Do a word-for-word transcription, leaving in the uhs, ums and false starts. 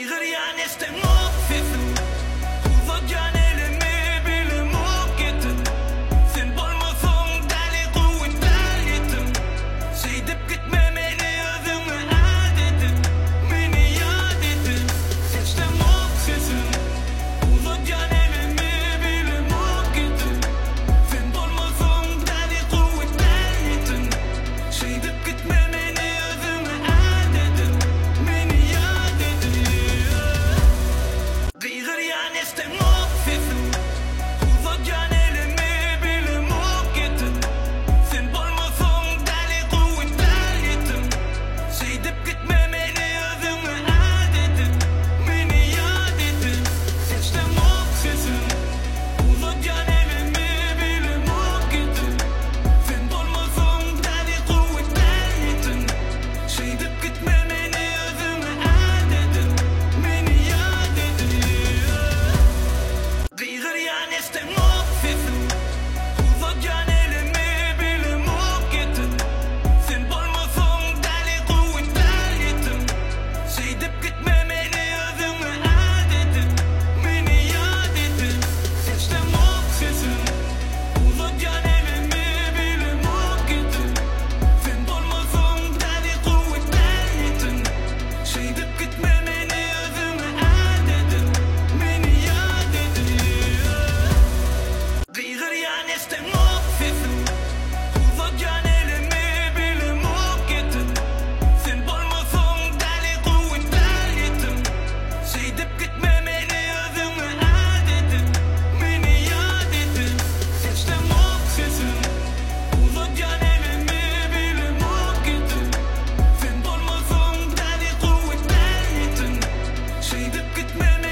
Kıyır yani istemok sesim Uzak yani elimi bile mok ettim Sen bolmasan deli kuvvet delitim Seydip gitmemeni özüme adetim Beni yad ettin İstemok sesim Uzak yani elimi bile mok ettim Sen bolmasan deli kuvvet delitim Seydip gitmemeni özüme adetim Beni yad ettin Kıyır yani istemok sesim Uzak yani elimi bile mok ettim Sen bolmasan deli kuvvet delitim Seydip gitmemeni özüme adetim Beni yad ettin İstemok sesim Uzak yani elimi bile mok ettim Sen bolmasan deli kuvvet delitim Seydip gitmemeni özüme adetim Beni yad ettin Kıyır yani istemok sesim Uzak yani elimi bile mok ettim Sen bolmasan deli kuvvet delitim Seydip gitmemeni özüme adetim Beni yad ettin İstemok sesim Uzak yani elimi bile mok ettim Sen bolmasan deli kuvvet delitim Seydip gitmemeni özüme adetim Beni yad ettin Kıyır yani istemok sesim Uzak yani elimi bile mok ettim Sen bolmasan deli kuvvet delitim Seydip gitmemeni özüme adetim Beni yad ettin İstemok sesim Uzak yani elimi bile mok ettim Sen bolmasan deli kuvvet delitim Seydip gitmemeni